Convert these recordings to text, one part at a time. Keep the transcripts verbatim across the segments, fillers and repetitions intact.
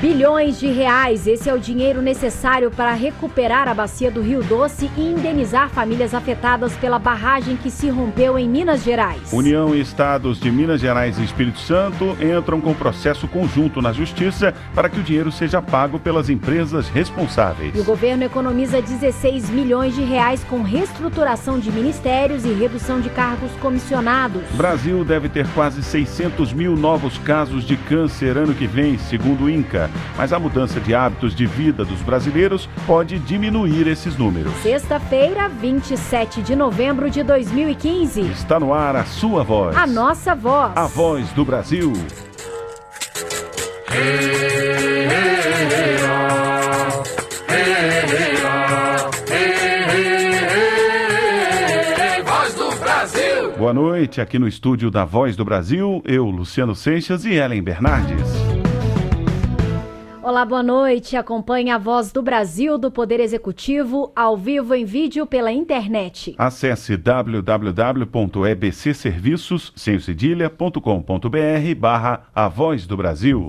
bilhões de reais. Esse é o dinheiro necessário para recuperar a bacia do Rio Doce e indenizar famílias afetadas pela barragem que se rompeu em Minas Gerais. União e estados de Minas Gerais e Espírito Santo entram com processo conjunto na Justiça para que o dinheiro seja pago pelas empresas responsáveis. E o governo economiza dezesseis milhões de reais com reestruturação de ministérios e redução de cargos comissionados. Brasil deve ter quase seiscentos mil novos casos de câncer ano que vem, segundo o INCA. Mas a mudança de hábitos de vida dos brasileiros pode diminuir esses números. Sexta-feira, vinte e sete de novembro de dois mil e quinze. Está no ar a sua voz. A nossa voz. A voz do Brasil. Voz do Brasil. Boa noite, aqui no estúdio da Voz do Brasil, eu, Luciano Seixas e Ellen Bernardes. Olá, boa noite. Acompanhe a Voz do Brasil do Poder Executivo ao vivo em vídeo pela internet. Acesse w w w ponto e b c serviços sem cedilha ponto com ponto b r barra A Voz do Brasil.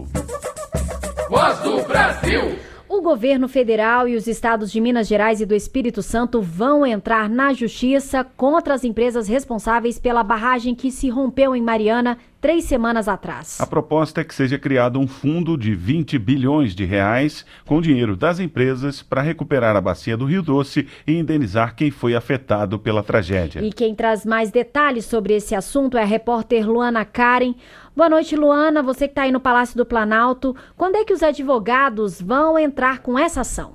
Voz do Brasil. O governo federal e os estados de Minas Gerais e do Espírito Santo vão entrar na justiça contra as empresas responsáveis pela barragem que se rompeu em Mariana três semanas atrás. A proposta é que seja criado um fundo de vinte bilhões de reais com dinheiro das empresas para recuperar a bacia do Rio Doce e indenizar quem foi afetado pela tragédia. E quem traz mais detalhes sobre esse assunto é a repórter Luana Karen. Boa noite, Luana. Você que está aí no Palácio do Planalto. Quando é que os advogados vão entrar com essa ação?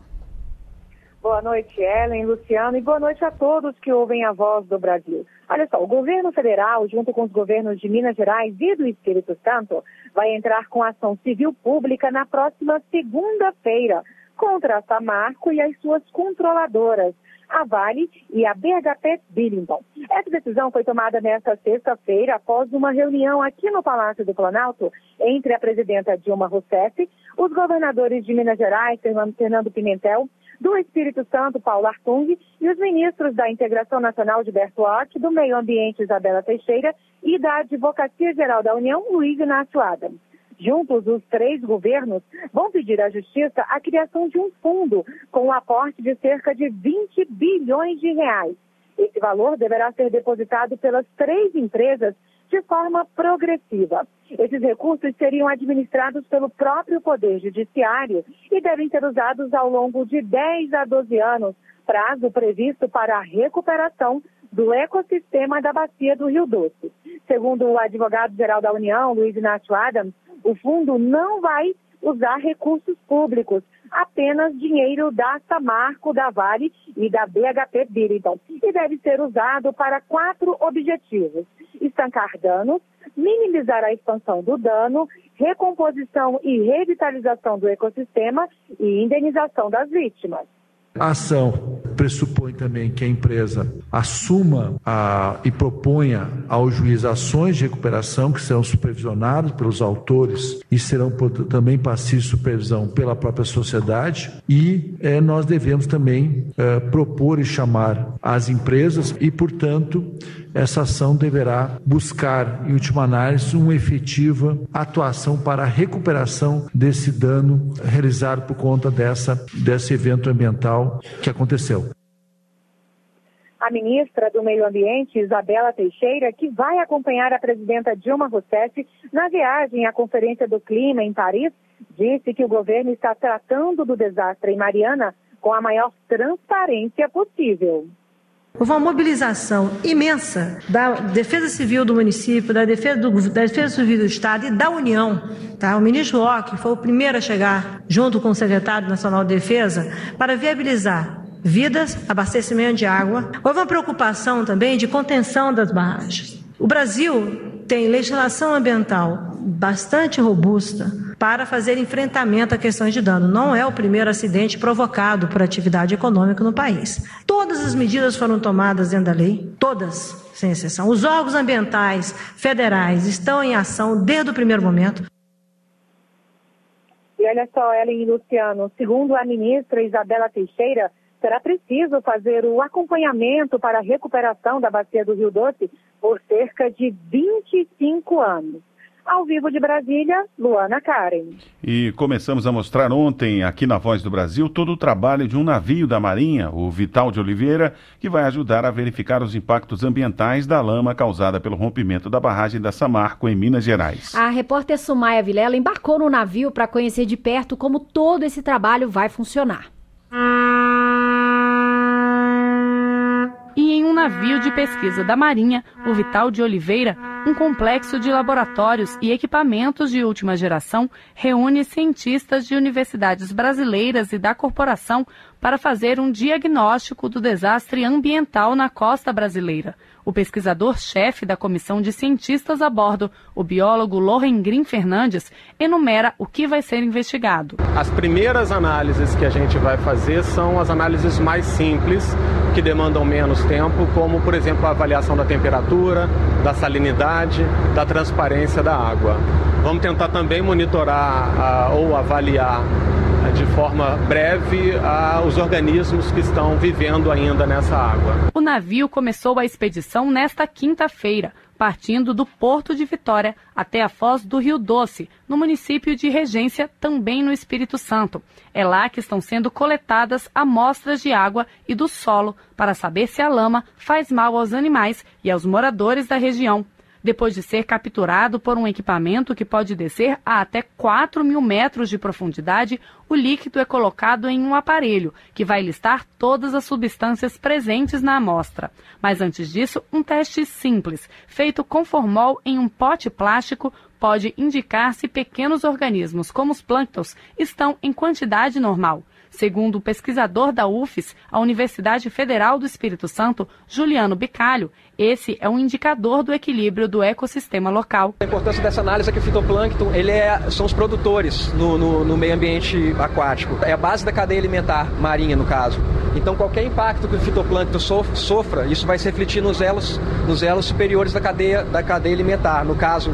Boa noite, Ellen, Luciano, e boa noite a todos que ouvem a Voz do Brasil. Olha só, o governo federal, junto com os governos de Minas Gerais e do Espírito Santo, vai entrar com ação civil pública na próxima segunda-feira contra a Samarco e as suas controladoras, a Vale e a B H P Billiton. Essa decisão foi tomada nesta sexta-feira após uma reunião aqui no Palácio do Planalto entre a presidenta Dilma Rousseff, os governadores de Minas Gerais, Fernando Pimentel, do Espírito Santo, Paulo Artung, e os ministros da Integração Nacional, Gilberto Ortti, do Meio Ambiente, Isabela Teixeira, e da Advocacia Geral da União, Luiz Inácio Adams. Juntos, os três governos vão pedir à Justiça a criação de um fundo com um aporte de cerca de vinte bilhões de reais. Esse valor deverá ser depositado pelas três empresas de forma progressiva. Esses recursos seriam administrados pelo próprio Poder Judiciário e devem ser usados ao longo de dez a doze anos, prazo previsto para a recuperação do ecossistema da bacia do Rio Doce. Segundo o advogado-geral da União, Luiz Inácio Adams, o fundo não vai usar recursos públicos, apenas dinheiro da Samarco, da Vale e da B H P Billiton, e deve ser usado para quatro objetivos: estancar danos, minimizar a expansão do dano, recomposição e revitalização do ecossistema e indenização das vítimas. A ação pressupõe também que a empresa assuma a, e proponha ao juiz ações de recuperação que serão supervisionadas pelos autores e serão também passíveis de supervisão pela própria sociedade, e é, nós devemos também é, propor e chamar as empresas e, portanto, essa ação deverá buscar, em última análise, uma efetiva atuação para a recuperação desse dano realizado por conta dessa, desse evento ambiental que aconteceu. A ministra do Meio Ambiente, Isabela Teixeira, que vai acompanhar a presidenta Dilma Rousseff na viagem à Conferência do Clima em Paris, disse que o governo está tratando do desastre em Mariana com a maior transparência possível. Houve uma mobilização imensa da Defesa Civil do município, da Defesa, do, da Defesa Civil do Estado e da União. Tá? O ministro Locke foi o primeiro a chegar, junto com o secretário nacional de Defesa, para viabilizar vidas, abastecimento de água. Houve uma preocupação também de contenção das barragens. O Brasil tem legislação ambiental bastante robusta para fazer enfrentamento a questões de dano. Não é o primeiro acidente provocado por atividade econômica no país. Todas as medidas foram tomadas dentro da lei, todas, sem exceção. Os órgãos ambientais federais estão em ação desde o primeiro momento. E olha só, Ellen e Luciano, segundo a ministra Isabela Teixeira, será preciso fazer o acompanhamento para a recuperação da bacia do Rio Doce por cerca de vinte e cinco anos. Ao vivo de Brasília, Luana Karen. E começamos a mostrar ontem, aqui na Voz do Brasil, todo o trabalho de um navio da Marinha, o Vital de Oliveira, que vai ajudar a verificar os impactos ambientais da lama causada pelo rompimento da barragem da Samarco, em Minas Gerais. A repórter Sumaia Vilela embarcou no navio para conhecer de perto como todo esse trabalho vai funcionar. E em um navio de pesquisa da Marinha, o Vital de Oliveira, um complexo de laboratórios e equipamentos de última geração, reúne cientistas de universidades brasileiras e da corporação para fazer um diagnóstico do desastre ambiental na costa brasileira. O pesquisador-chefe da comissão de cientistas a bordo, o biólogo Lohengrin Fernandes, enumera o que vai ser investigado. As primeiras análises que a gente vai fazer são as análises mais simples, que demandam menos tempo, como, por exemplo, a avaliação da temperatura, da salinidade, da transparência da água. Vamos tentar também monitorar uh, ou avaliar uh, de forma breve uh, os organismos que estão vivendo ainda nessa água. O navio começou a expedição nesta quinta-feira, partindo do Porto de Vitória até a foz do Rio Doce, no município de Regência, também no Espírito Santo. É lá que estão sendo coletadas amostras de água e do solo para saber se a lama faz mal aos animais e aos moradores da região. Depois de ser capturado por um equipamento que pode descer a até quatro mil metros de profundidade, o líquido é colocado em um aparelho que vai listar todas as substâncias presentes na amostra. Mas antes disso, um teste simples, feito com formol em um pote plástico, pode indicar se pequenos organismos, como os plânctons, estão em quantidade normal. Segundo o pesquisador da U F E S, a Universidade Federal do Espírito Santo, Juliano Bicalho, esse é um indicador do equilíbrio do ecossistema local. A importância dessa análise é que o fitoplâncton ele é, são os produtores no, no, no meio ambiente aquático. É a base da cadeia alimentar marinha, no caso. Então, qualquer impacto que o fitoplâncton sofra, isso vai se refletir nos elos, nos elos superiores da cadeia, da cadeia alimentar. No caso,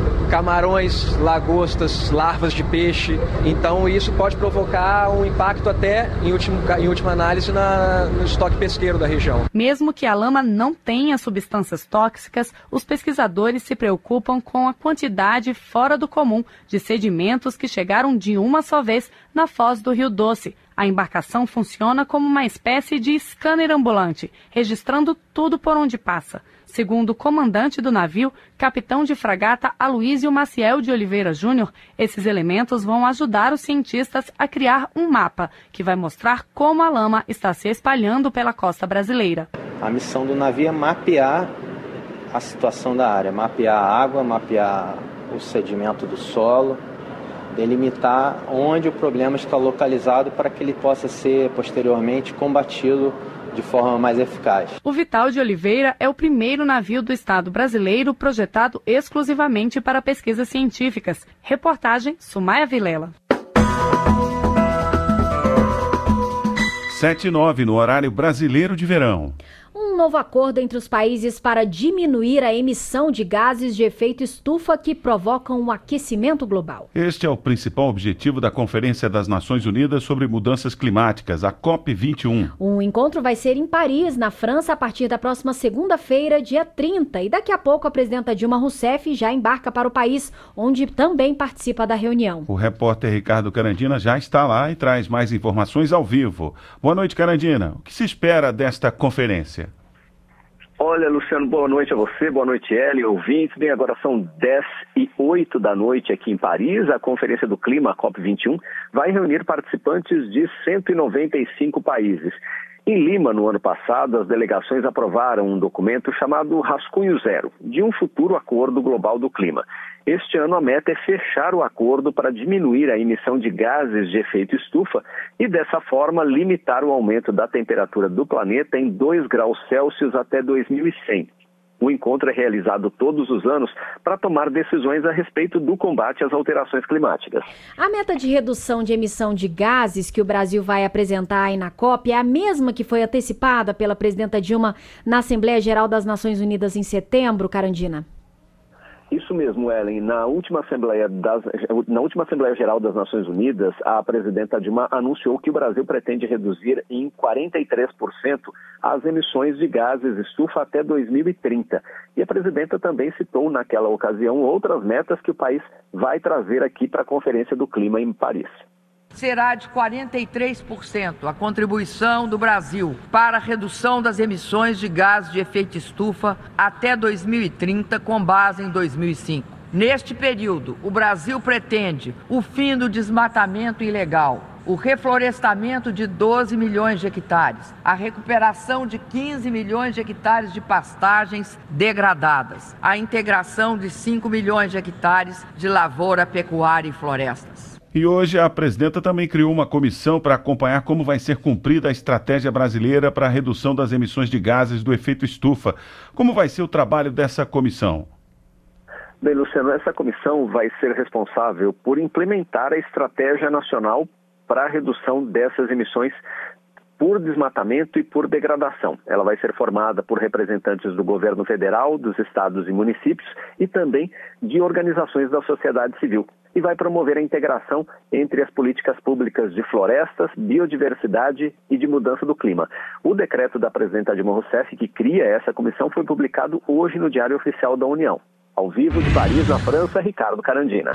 camarões, lagostas, larvas de peixe. Então isso pode provocar um impacto até, em, último, em última análise, na, no estoque pesqueiro da região. Mesmo que a lama não tenha substâncias tóxicas, os pesquisadores se preocupam com a quantidade fora do comum de sedimentos que chegaram de uma só vez na foz do Rio Doce. A embarcação funciona como uma espécie de scanner ambulante, registrando tudo por onde passa. Segundo o comandante do navio, capitão de fragata Aloísio Maciel de Oliveira Júnior, esses elementos vão ajudar os cientistas a criar um mapa que vai mostrar como a lama está se espalhando pela costa brasileira. A missão do navio é mapear a situação da área, mapear a água, mapear o sedimento do solo, delimitar onde o problema está localizado para que ele possa ser posteriormente combatido de forma mais eficaz. O Vital de Oliveira é o primeiro navio do Estado brasileiro projetado exclusivamente para pesquisas científicas. Reportagem Sumaia Vilela. sete e nove no horário brasileiro de verão. Um novo acordo entre os países para diminuir a emissão de gases de efeito estufa que provocam o aquecimento global. Este é o principal objetivo da Conferência das Nações Unidas sobre Mudanças Climáticas, a COP vinte e um. O encontro vai ser em Paris, na França, a partir da próxima segunda-feira, dia trinta. E daqui a pouco a presidenta Dilma Rousseff já embarca para o país, onde também participa da reunião. O repórter Ricardo Carandina já está lá e traz mais informações ao vivo. Boa noite, Carandina. O que se espera desta conferência? Olha, Luciano, boa noite a você, boa noite, Ellen, ouvintes. Bem, agora são dez e oito da noite aqui em Paris. A Conferência do Clima, a COP vinte e um, vai reunir participantes de cento e noventa e cinco países. Em Lima, no ano passado, as delegações aprovaram um documento chamado Rascunho Zero, de um futuro acordo global do clima. Este ano a meta é fechar o acordo para diminuir a emissão de gases de efeito estufa e, dessa forma, limitar o aumento da temperatura do planeta em dois graus Celsius até dois mil e cem. O encontro é realizado todos os anos para tomar decisões a respeito do combate às alterações climáticas. A meta de redução de emissão de gases que o Brasil vai apresentar aí na COP é a mesma que foi antecipada pela presidenta Dilma na Assembleia Geral das Nações Unidas em setembro, Carandina? Isso mesmo, Ellen. Na última Assembleia, das, na última Assembleia Geral das Nações Unidas, a presidenta Dilma anunciou que o Brasil pretende reduzir em quarenta e três por cento as emissões de gases estufa até dois mil e trinta. E a presidenta também citou naquela ocasião outras metas que o país vai trazer aqui para a Conferência do Clima em Paris. Será de quarenta e três por cento a contribuição do Brasil para a redução das emissões de gases de efeito estufa até dois mil e trinta, com base em dois mil e cinco. Neste período, o Brasil pretende o fim do desmatamento ilegal, o reflorestamento de doze milhões de hectares, a recuperação de quinze milhões de hectares de pastagens degradadas, a integração de cinco milhões de hectares de lavoura, pecuária e florestas. E hoje a presidenta também criou uma comissão para acompanhar como vai ser cumprida a estratégia brasileira para a redução das emissões de gases do efeito estufa. Como vai ser o trabalho dessa comissão? Bem, Luciano, essa comissão vai ser responsável por implementar a estratégia nacional para a redução dessas emissões por desmatamento e por degradação. Ela vai ser formada por representantes do governo federal, dos estados e municípios e também de organizações da sociedade civil. E vai promover a integração entre as políticas públicas de florestas, biodiversidade e de mudança do clima. O decreto da presidenta Dilma Rousseff, que cria essa comissão, foi publicado hoje no Diário Oficial da União. Ao vivo de Paris, na França, Ricardo Carandina.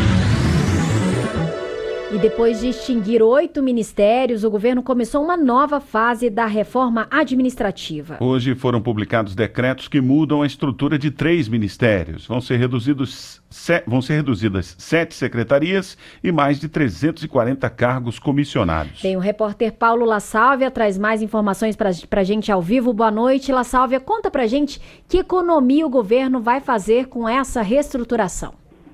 E depois de extinguir oito ministérios, o governo começou uma nova fase da reforma administrativa. Hoje foram publicados decretos que mudam a estrutura de três ministérios. Vão ser reduzidos, se, vão ser reduzidas sete secretarias e mais de trezentos e quarenta cargos comissionados. Bem, o repórter Paulo La Sálvia traz mais informações para a gente ao vivo. Boa noite, La Sálvia. Conta pra gente que economia o governo vai fazer com essa reestruturação.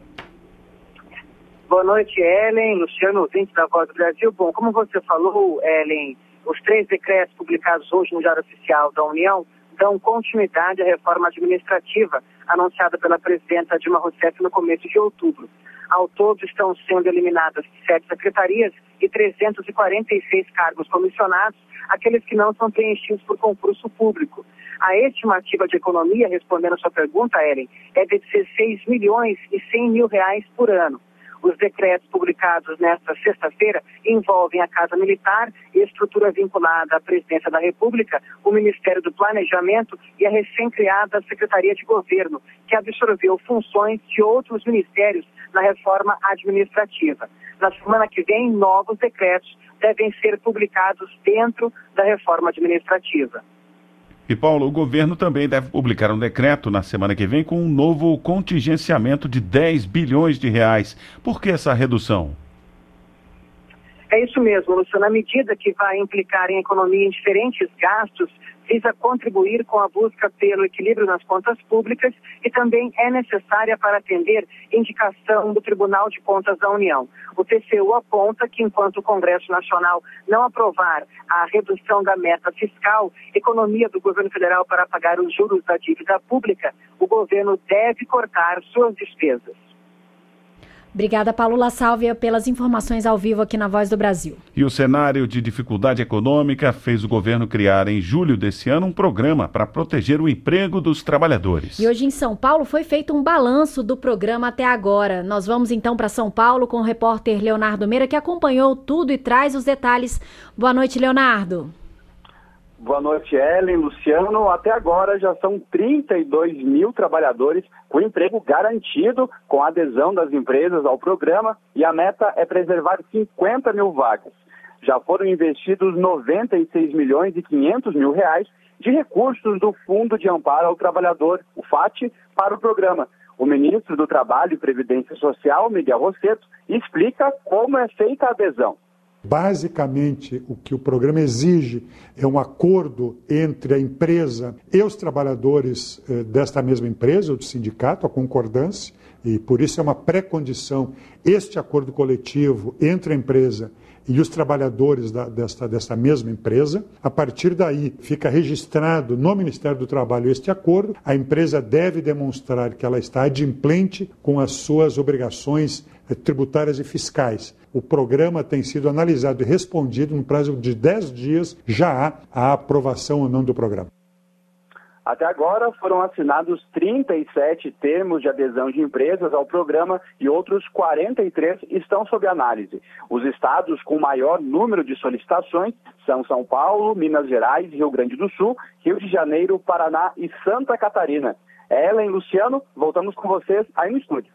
Boa noite, Ellen, Luciano, ouvinte da Voz do Brasil. Bom, como você falou, Ellen, os três decretos publicados hoje no Diário Oficial da União dão continuidade à reforma administrativa anunciada pela presidenta Dilma Rousseff no começo de outubro. Ao todo, estão sendo eliminadas sete secretarias e trezentos e quarenta e seis cargos comissionados, aqueles que não são preenchidos por concurso público. A estimativa de economia, respondendo a sua pergunta, Ellen, é de dezesseis milhões e cem mil reais por ano. Os decretos publicados nesta sexta-feira envolvem a Casa Militar, estrutura vinculada à Presidência da República, o Ministério do Planejamento e a recém-criada Secretaria de Governo, que absorveu funções de outros ministérios na reforma administrativa. Na semana que vem, novos decretos devem ser publicados dentro da reforma administrativa. E, Paulo, o governo também deve publicar um decreto na semana que vem com um novo contingenciamento de dez bilhões de reais. Por que essa redução? É isso mesmo, Luciano. A medida que vai implicar em economia em diferentes gastos visa contribuir com a busca pelo equilíbrio nas contas públicas e também é necessária para atender indicação do Tribunal de Contas da União. O T C U aponta que, enquanto o Congresso Nacional não aprovar a redução da meta fiscal, economia do governo federal para pagar os juros da dívida pública, o governo deve cortar suas despesas. Obrigada, Paulo La Sálvia, pelas informações ao vivo aqui na Voz do Brasil. E o cenário de dificuldade econômica fez o governo criar em julho desse ano um programa para proteger o emprego dos trabalhadores. E hoje em São Paulo foi feito um balanço do programa até agora. Nós vamos então para São Paulo com o repórter Leonardo Meira, que acompanhou tudo e traz os detalhes. Boa noite, Leonardo. Boa noite, Ellen, Luciano. Até agora já são trinta e dois mil trabalhadores com emprego garantido, com a adesão das empresas ao programa, e a meta é preservar cinquenta mil vagas. Já foram investidos noventa e seis milhões e quinhentos mil reais de recursos do Fundo de Amparo ao Trabalhador, o FAT, para o programa. O ministro do Trabalho e Previdência Social, Miguel Rosseto, explica como é feita a adesão. Basicamente, o que o programa exige é um acordo entre a empresa e os trabalhadores eh, desta mesma empresa, ou do sindicato, a concordância, e por isso é uma pré-condição este acordo coletivo entre a empresa e os trabalhadores da, desta, desta mesma empresa. A partir daí, fica registrado no Ministério do Trabalho este acordo. A empresa deve demonstrar que ela está adimplente com as suas obrigações eh, tributárias e fiscais. O programa tem sido analisado e respondido no prazo de dez dias, já há a aprovação ou não do programa. Até agora foram assinados trinta e sete termos de adesão de empresas ao programa e outros quarenta e três estão sob análise. Os estados com maior número de solicitações são São Paulo, Minas Gerais, Rio Grande do Sul, Rio de Janeiro, Paraná e Santa Catarina. Ellen, Luciano, voltamos com vocês aí no estúdio.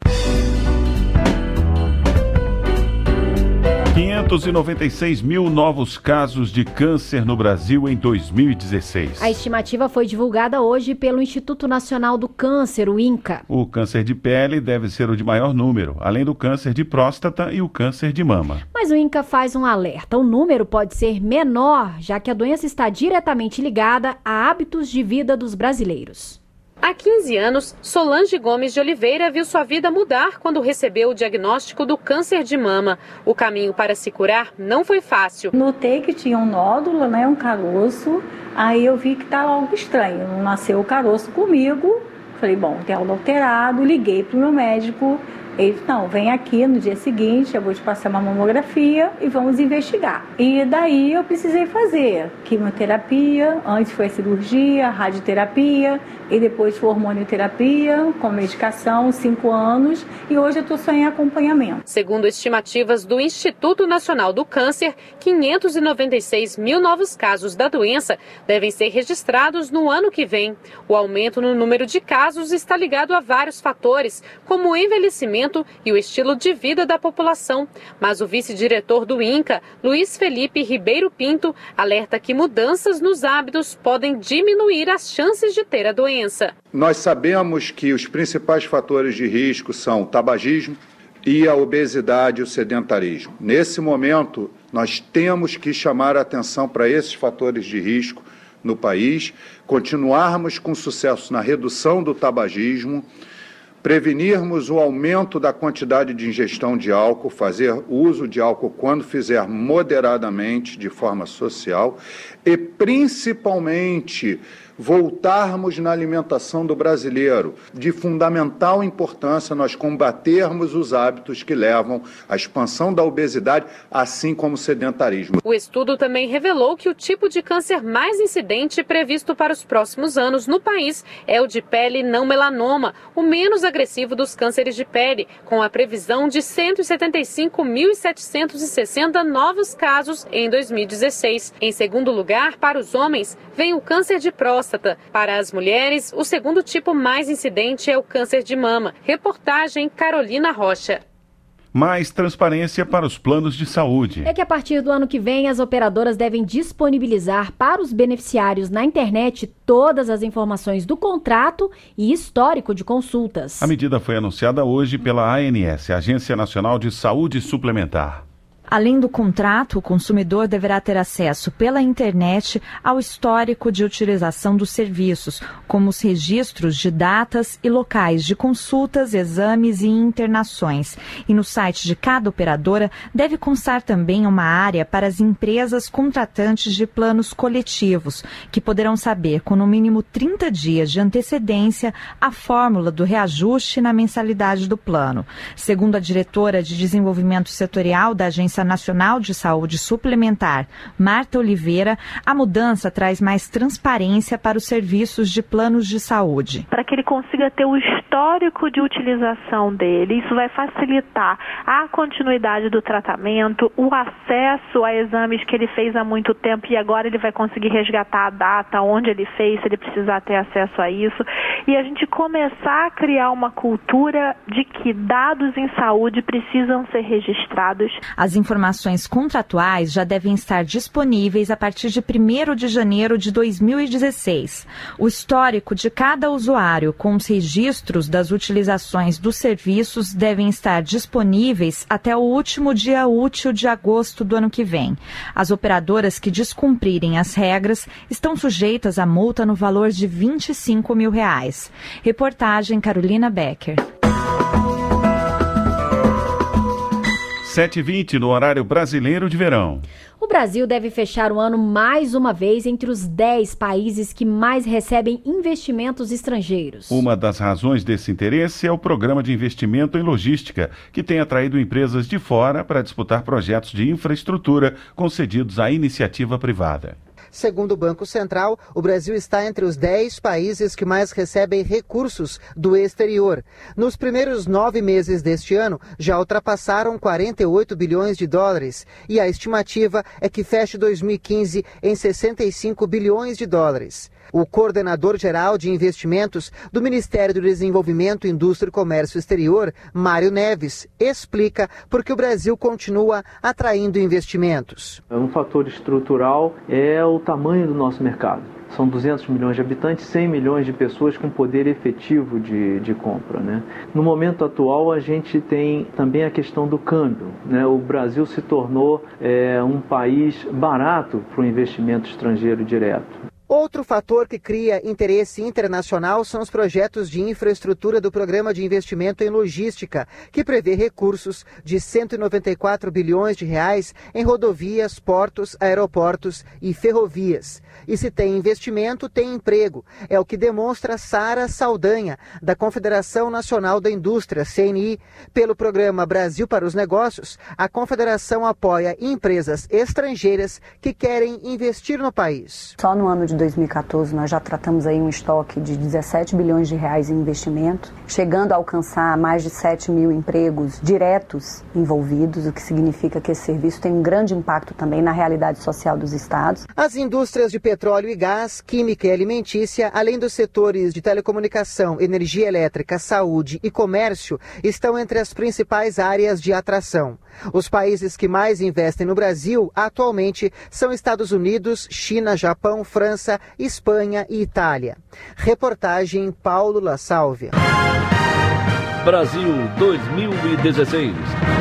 quinhentos e noventa e seis mil novos casos de câncer no Brasil em dois mil e dezesseis. A estimativa foi divulgada hoje pelo Instituto Nacional do Câncer, o INCA. O câncer de pele deve ser o de maior número, além do câncer de próstata e o câncer de mama. Mas o INCA faz um alerta. O número pode ser menor, já que a doença está diretamente ligada a hábitos de vida dos brasileiros. Há quinze anos, Solange Gomes de Oliveira viu sua vida mudar quando recebeu o diagnóstico do câncer de mama. O caminho para se curar não foi fácil. Notei que tinha um nódulo, né, um caroço, aí eu vi que estava algo estranho. Não nasceu o caroço comigo, falei, bom, tem algo alterado, liguei para o meu médico. Ele disse, não, vem aqui no dia seguinte, eu vou te passar uma mamografia e vamos investigar. E daí eu precisei fazer quimioterapia, antes foi a cirurgia, radioterapia, e depois foi hormonioterapia, com medicação, cinco anos, e hoje eu estou só em acompanhamento. Segundo estimativas do Instituto Nacional do Câncer, quinhentos e noventa e seis mil novos casos da doença devem ser registrados no ano que vem. O aumento no número de casos está ligado a vários fatores, como o envelhecimento e o estilo de vida da população. Mas o vice-diretor do INCA, Luiz Felipe Ribeiro Pinto, alerta que mudanças nos hábitos podem diminuir as chances de ter a doença. Nós sabemos que os principais fatores de risco são o tabagismo e a obesidade e o sedentarismo. Nesse momento, nós temos que chamar a atenção para esses fatores de risco no país, continuarmos com sucesso na redução do tabagismo, prevenirmos o aumento da quantidade de ingestão de álcool, fazer uso de álcool quando fizer moderadamente, de forma social, e principalmente voltarmos na alimentação do brasileiro. De fundamental importância nós combatermos os hábitos que levam à expansão da obesidade, assim como o sedentarismo. O estudo também revelou que o tipo de câncer mais incidente previsto para os próximos anos no país é o de pele não melanoma, o menos agressivo dos cânceres de pele, com a previsão de cento e setenta e cinco mil setecentos e sessenta novos casos em dois mil e dezesseis. Em segundo lugar, para os homens, vem o câncer de próstata. Para as mulheres, o segundo tipo mais incidente é o câncer de mama. Reportagem Carolina Rocha. Mais transparência para os planos de saúde. É que a partir do ano que vem, as operadoras devem disponibilizar para os beneficiários na internet todas as informações do contrato e histórico de consultas. A medida foi anunciada hoje pela A N S, Agência Nacional de Saúde Suplementar. Além do contrato, o consumidor deverá ter acesso pela internet ao histórico de utilização dos serviços, como os registros de datas e locais de consultas, exames e internações. E no site de cada operadora deve constar também uma área para as empresas contratantes de planos coletivos, que poderão saber com no mínimo trinta dias de antecedência a fórmula do reajuste na mensalidade do plano. Segundo a diretora de Desenvolvimento Setorial da Agência Nacional de Saúde Suplementar, Marta Oliveira, a mudança traz mais transparência para os serviços de planos de saúde. Para que ele consiga ter o histórico de utilização dele, isso vai facilitar a continuidade do tratamento, o acesso a exames que ele fez há muito tempo e agora ele vai conseguir resgatar a data, onde ele fez, se ele precisar ter acesso a isso, e a gente começar a criar uma cultura de que dados em saúde precisam ser registrados. As informações contratuais já devem estar disponíveis a partir de primeiro de janeiro de dois mil e dezesseis. O histórico de cada usuário com os registros das utilizações dos serviços devem estar disponíveis até o último dia útil de agosto do ano que vem. As operadoras que descumprirem as regras estão sujeitas a multa no valor de vinte e cinco mil reais. Reportagem Carolina Becker. sete e vinte no horário brasileiro de verão. O Brasil deve fechar o ano mais uma vez entre os dez países que mais recebem investimentos estrangeiros. Uma das razões desse interesse é o Programa de Investimento em Logística, que tem atraído empresas de fora para disputar projetos de infraestrutura concedidos à iniciativa privada. Segundo o Banco Central, o Brasil está entre os dez países que mais recebem recursos do exterior. Nos primeiros nove meses deste ano, já ultrapassaram quarenta e oito bilhões de dólares e a estimativa é que feche dois mil e quinze em sessenta e cinco bilhões de dólares. O coordenador-geral de investimentos do Ministério do Desenvolvimento, Indústria e Comércio Exterior, Mário Neves, explica por que o Brasil continua atraindo investimentos. Um fator estrutural é o tamanho do nosso mercado. São duzentos milhões de habitantes, cem milhões de pessoas com poder efetivo de, de compra, né? No momento atual, a gente tem também a questão do câmbio, né? O Brasil se tornou é, um país barato para o investimento estrangeiro direto. Outro fator que cria interesse internacional são os projetos de infraestrutura do Programa de Investimento em Logística, que prevê recursos de cento e noventa e quatro bilhões de reais em rodovias, portos, aeroportos e ferrovias. E se tem investimento, tem emprego. É o que demonstra Sara Saldanha, da Confederação Nacional da Indústria, C N I. Pelo programa Brasil para os Negócios, a Confederação apoia empresas estrangeiras que querem investir no país. Só no ano de dois mil e quatorze nós já tratamos aí um estoque de dezessete bilhões de reais em investimento, chegando a alcançar mais de sete mil empregos diretos envolvidos, o que significa que esse serviço tem um grande impacto também na realidade social dos estados. As indústrias de petróleo e gás, química e alimentícia, além dos setores de telecomunicação, energia elétrica, saúde e comércio, estão entre as principais áreas de atração. Os países que mais investem no Brasil atualmente são Estados Unidos, China, Japão, França, Espanha e Itália. Reportagem Paulo La Sálvia. Brasil dois mil e dezesseis.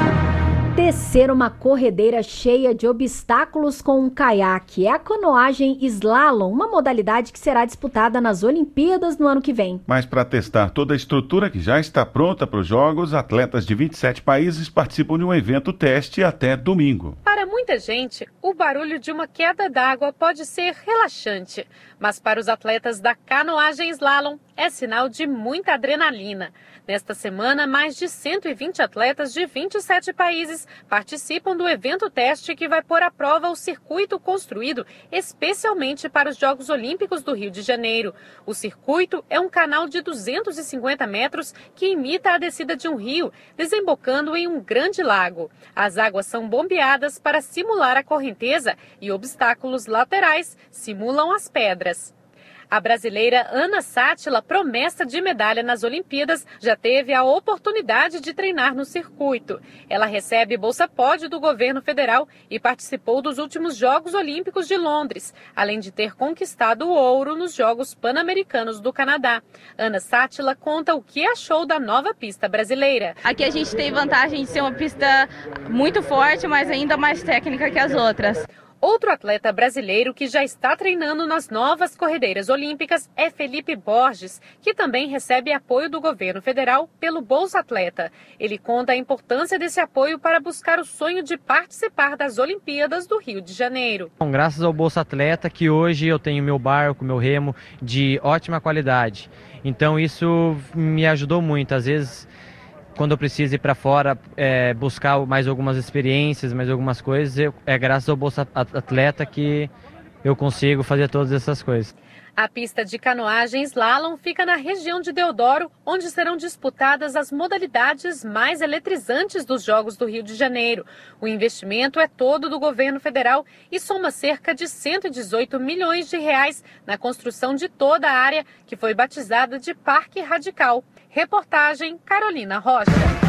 Descer uma corredeira cheia de obstáculos com um caiaque. É a canoagem slalom, uma modalidade que será disputada nas Olimpíadas no ano que vem. Mas para testar toda a estrutura que já está pronta para os Jogos, atletas de vinte e sete países participam de um evento teste até domingo. Para muita gente, o barulho de uma queda d'água pode ser relaxante, mas para os atletas da canoagem slalom é sinal de muita adrenalina. Nesta semana, mais de cento e vinte atletas de vinte e sete países participam do evento teste que vai pôr à prova o circuito construído especialmente para os Jogos Olímpicos do Rio de Janeiro. O circuito é um canal de duzentos e cinquenta metros que imita a descida de um rio, desembocando em um grande lago. As águas são bombeadas para simular a correnteza e obstáculos laterais simulam as pedras. A brasileira Ana Sátila, promessa de medalha nas Olimpíadas, já teve a oportunidade de treinar no circuito. Ela recebe Bolsa Pódio do governo federal e participou dos últimos Jogos Olímpicos de Londres, além de ter conquistado o ouro nos Jogos Pan-Americanos do Canadá. Ana Sátila conta o que achou da nova pista brasileira. Aqui a gente tem vantagem de ser uma pista muito forte, mas ainda mais técnica que as outras. Outro atleta brasileiro que já está treinando nas novas corredeiras olímpicas é Felipe Borges, que também recebe apoio do governo federal pelo Bolsa Atleta. Ele conta a importância desse apoio para buscar o sonho de participar das Olimpíadas do Rio de Janeiro. Bom, graças ao Bolsa Atleta que hoje eu tenho meu barco, meu remo de ótima qualidade. Então isso me ajudou muito. Às vezes, quando eu preciso ir para fora é, buscar mais algumas experiências, mais algumas coisas, eu, é graças ao Bolsa Atleta que eu consigo fazer todas essas coisas. A pista de canoagem slalom fica na região de Deodoro, onde serão disputadas as modalidades mais eletrizantes dos Jogos do Rio de Janeiro. O investimento é todo do governo federal e soma cerca de cento e dezoito milhões de reais na construção de toda a área, que foi batizada de Parque Radical. Reportagem Carolina Rocha.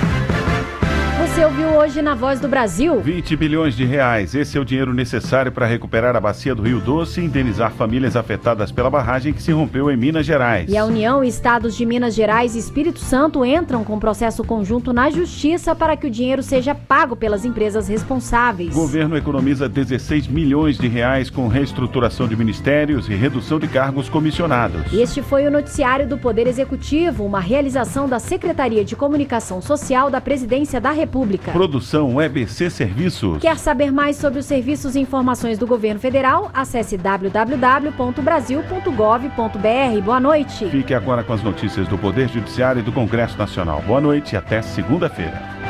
Você ouviu hoje na Voz do Brasil? vinte bilhões de reais. Esse é o dinheiro necessário para recuperar a bacia do Rio Doce e indenizar famílias afetadas pela barragem que se rompeu em Minas Gerais. E a União e Estados de Minas Gerais e Espírito Santo entram com processo conjunto na Justiça para que o dinheiro seja pago pelas empresas responsáveis. O governo economiza dezesseis milhões de reais com reestruturação de ministérios e redução de cargos comissionados. Este foi o noticiário do Poder Executivo, uma realização da Secretaria de Comunicação Social da Presidência da República. Produção E B C Serviços. Quer saber mais sobre os serviços e informações do governo federal? Acesse w w w ponto brasil ponto gov ponto b r. Boa noite. Fique agora com as notícias do Poder Judiciário e do Congresso Nacional. Boa noite e até segunda-feira.